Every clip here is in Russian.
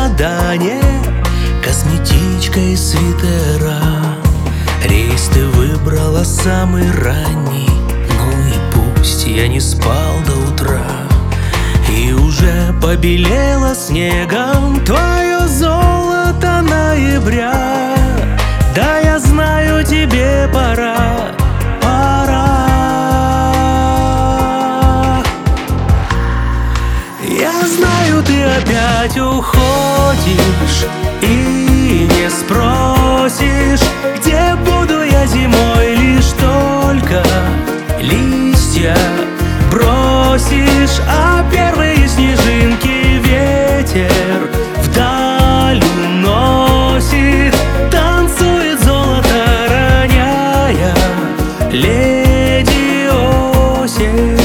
чемодане косметичка и свитера. Рейс ты выбрала самый ранний, ну и пусть я не спал до утра. И уже побелело снегом твое золото ноября. Да, я знаю, тебе пора, пора. Я знаю, ты опять уходишь и не спросишь, где буду я зимой, лишь только листья бросишь, а первые снежинки ветер вдаль уносит. Танцует золото, роняя леди осень.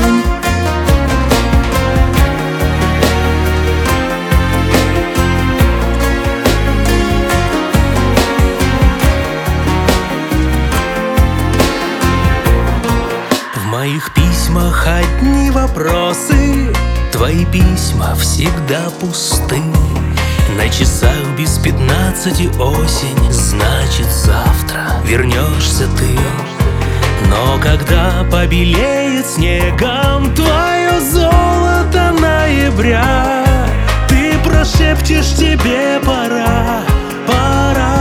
В моих письмах одни вопросы, твои письма всегда пусты. На часах без 15 осень, значит завтра вернешься ты. Но когда побелеет снегом твое золото ноября, ты прошепчешь, тебе пора, пора.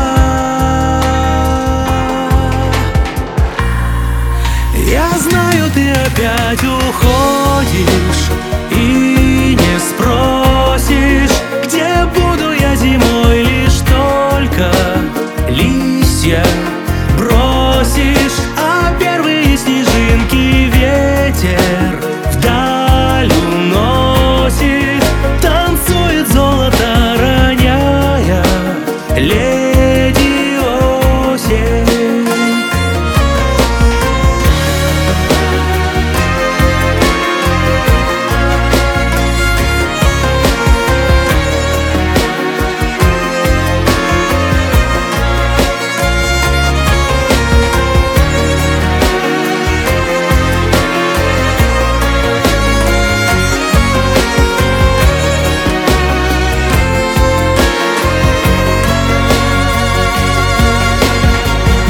Я знаю, ты опять уходишь и не спросишь, где буду я зимой, лишь только листья бросишь, а первые снежинки ветер вдаль уносит. Танцует золото, роняя леди осень.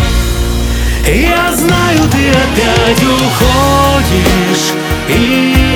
Я знаю, ты опять уходишь и